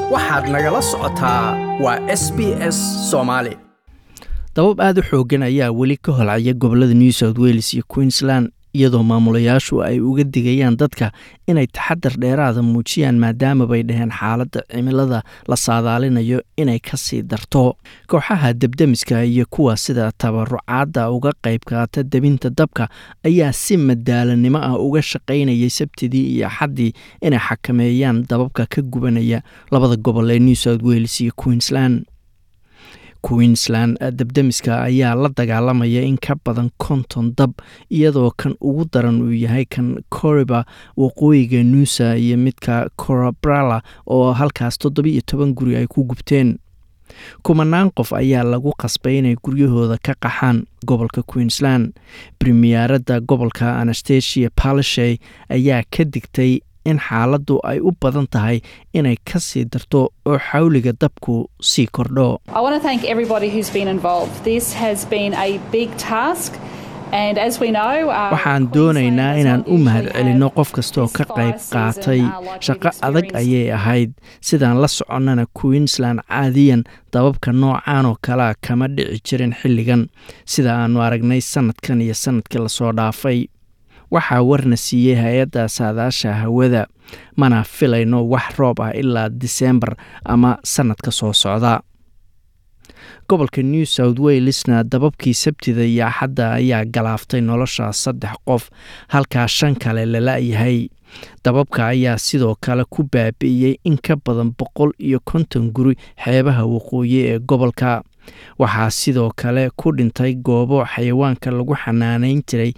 waxaad nagala socotaa waa SBS Soomaali. dabab aad u xoogan ayaa weli ka holcaya gobolada New South Wales iyo Queensland iyadoo maamulayaashu ay uga digayaan dadka inay taxadar dheeraada muujiyaan maadaama bay dhaheen xaaladda cimilada la saadaalinayo inay ka sii darto. kooxaha debdemiska iyo kuwa sida tabarucaada uga qayb qaata debinta dabka ayaa si madaalanimo ah uga shaqaynayay Sabtidii iyo Axaddii inay xakameeyaan dababka ka gubanaya labada gobol ee New South Wales iyo Queensland debdemiska ayaa la dagaalamaya in ka badan 50 dab iyadoo kan ugu daran uu yahay kan Koriba waqooyiga Noosa iyo midka Corobrala oo halkaas 17 guri ay ku gubteen. kumanaan qof ayaa lagu qasbay inay guryahooda ka qaxaan gobolka Queensland. Premierada gobolka Anastasia Palaszczuk ayaa ka digtay in xaaladdu ay u badan tahay inay ka sii darto oo xawliga dabku sii kordho. I want to thank everybody who's been involved. This has been a big task. And as we know, waxaan doonaynaa inaan u mahadcelinno qof kasta oo ka qayb qaatay. Shaqo adag ayay ahayd. Sidaan la soconnana Queensland caadiyan dababka noocaan oo kala kama dhici jirin xilligan sida aanu aragnay sanadkan iyo sanadkii la soo dhaafay. waxaa warna siiyey hay'adda saadaasha hawada mana filayno wax roob ah ilaa December ama sanadka soo socda. gobolka New South Walesna dababkii Sabtida iyo Axadda ayaa galaaftay nolosha 3 qof halka 5 kale la la'yahay. dababka ayaa sidoo kale ku baabi'iyay in ka badan 150 guri xeebaha waqooyi ee gobolka. waxaa sidoo kale ku dhintay goobo xayawaanka lagu xanaaneyn jiray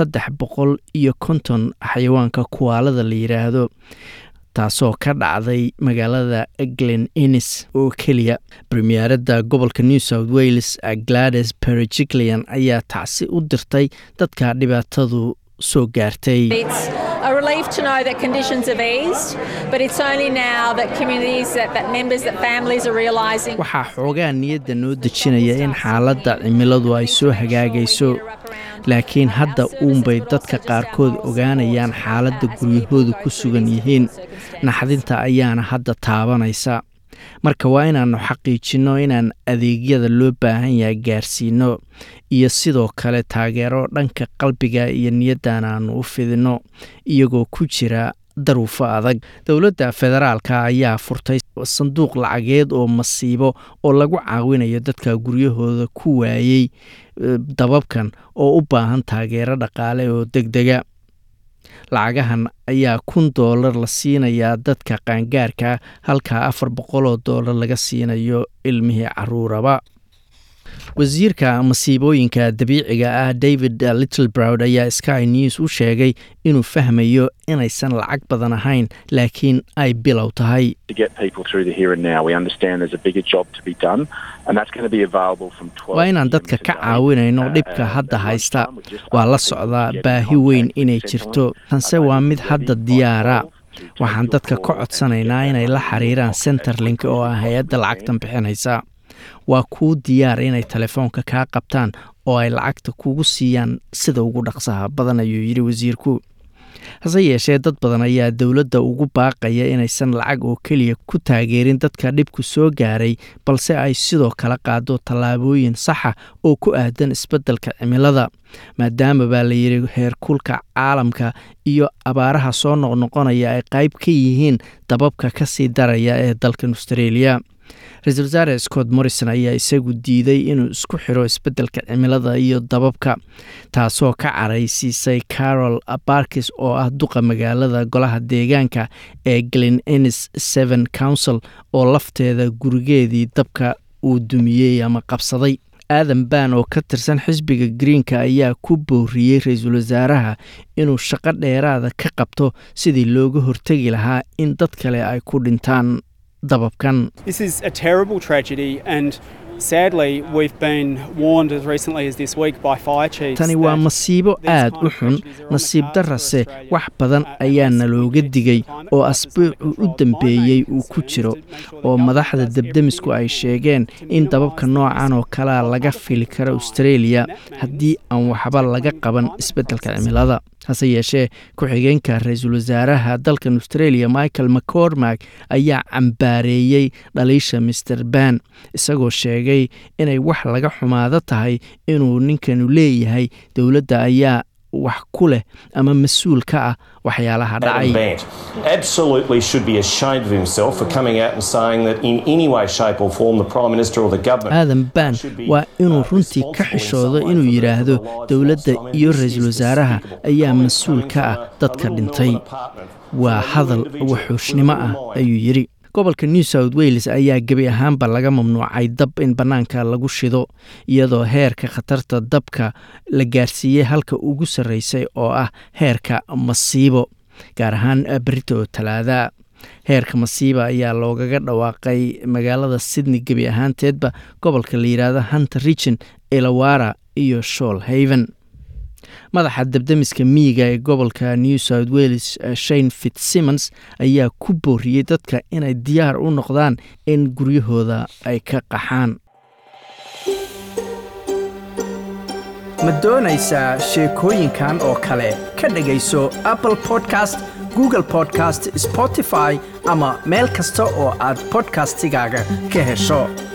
350 xayawaanka kuwaalada la yiraahdo taasoo ka dhacday magaalada Glen Innes oo keliya. Premierada gobolka New South Wales Gladys Berejiklian ayaa tacsi u dirtay dadka dhibaatadu soo gaartay. A relief to know that conditions have eased, but it's only now that communities, that members, that families are realising. waxaa xoogaa niyadda noo dejinaya in xaaladda cimiladu ay soo hagaagayso laakiin hadda uunbay dadka qaarkood ogaanayaan xaaladda guryahoodu ku sugan yihiin. naxdinta ayaana hadda taabanaysa. marka waa inaannu xaqiijinno inaan adeegyada loo baahan yahay gaarsiino iyo sidoo kale taageero dhanka qalbiga iyo niyaddan aanu u fidino iyagoo ku jira daruufo adag. dowladda federaalka ayaa furtay sanduuq lacageed oo masiibo oo lagu caawinayo dadka guryahooda ku waayay dababkan oo u baahan taageero dhaqaale oo degdega. lacagahan ayaa $1,000 la siinayaa dadka qaangaarka halka $400 laga siinayo ilmihii caruuraba. wasiirka masiibooyinka dabiiciga ah David Littleproud ayaa Sky News u sheegay inuu fahmayo inaysan lacag badan ahayn laakiin ay bilow tahay. To get people through the here and now, we understand there's a bigger job to be done, and that's going to be available from 12. waa inaan dadka ka caawinayno dhibka hadda haysta. waa la socdaa baahi weyn inay jirto tanse waa mid hadda diyaara. waxaan dadka ka codsanaynaa inay la xiriiraan Centrelink oo ah hay'adda lacagtan bixinaysa. waa kuu diyaar inay telefoonka kaa qabtaan oo ay lacagta kugu siiyaan sida ugu dhaqsaha badan ayuu yiri wasiirku. hase yeeshee dad badan ayaa dowladda ugu baaqaya inaysan lacag oo keliya ku taageerin dadka dhibku soo gaaray balse ay sidoo kale qaado tallaabooyin saxa oo ku aadan isbeddelka cimilada maadaama baa la yiri heerkulka caalamka iyo abaaraha soo noqnoqonaya ay qayb ka yihiin dababka ka sii daraya ee dalka Australia. Ra'iisul Wasaare Scott Morrison ayaa isagu diiday inuu isku xiro isbeddelka cimilada iyo dababka taasoo ka caraysiisay Carol Barkis oo ah duqa magaalada golaha deegaanka ee Glen Innes 7 Council oo lafteeda gurigeedii dabka uu dumiyay ama qabsaday. Adam Ban oo ka tirsan xisbiga Greenka ayaa ku booriyay ra'iisul wasaaraha inuu shaqo dheeraada ka qabto sidii looga hortagi lahaa in dad kale ay ku dhintaan dababkan. This is a terrible tragedy and Sadly, we've been warned as recently as this week by fire chiefs. Tani waa masiibo aad u xun, nasiib darrase wax badan ayaana looga digay oo asbuucu u dambeeyey uu ku jiro, oo madaxda debdemisku ay sheegeen in dababka noocan oo kalea laga fili karo Australia haddii aan waxba laga qaban isbeddelka cimilada. hase yeeshee ku-xigeenka ra-iisul wasaaraha dalkan Australia Michael McCormack ayaa cambaareeyey dhaliisha Mr. Ban, isagoo sheegay inay wax laga xumaado tahay inuu ninkanu leeyahay dowladda ayaa wax ku leh ama mas-uul ka ah waxyaalaha dhacay. Absolutely should be ashamed of himself for coming out and saying that in any way, shape or form the Prime Minister or the government. Adam Ban waa inuu runtii ka xishoodo inuu yiraahdo dowladda iyo ra-iisul wasaaraha ayaa mas-uul ka ah dadka dhintay. Waa hadal wuxuushnimo ah ayuu yiri. gobolka New South Wales ayaa gebi ahaanba laga mamnuucay dab in bannaanka lagu shido, iyadoo heerka khatarta dabka la gaarsiiyey halka ugu sarreysay oo ah heerka masiibo, gaar ahaan berito Talaada. heerka masiiba ayaa loogaga dhawaaqay magaalada Sydney gebi ahaanteedba, gobolka la yiraahdo Hunter Region, Illawarra iyo Shoalhaven. madaxa debdemiska miyiga ee gobolka New South Wales Shane Fitzsimmons ayaa ku booriyey dadka inay diyaar u noqdaan in guryahooda ay ka qaxaan. ma doonaysaa sheekooyinkan oo kale ka dhagayso Apple Podcast, Google Podcast, Spotify ama meel kasta oo aad podcastigaaga ka hesho.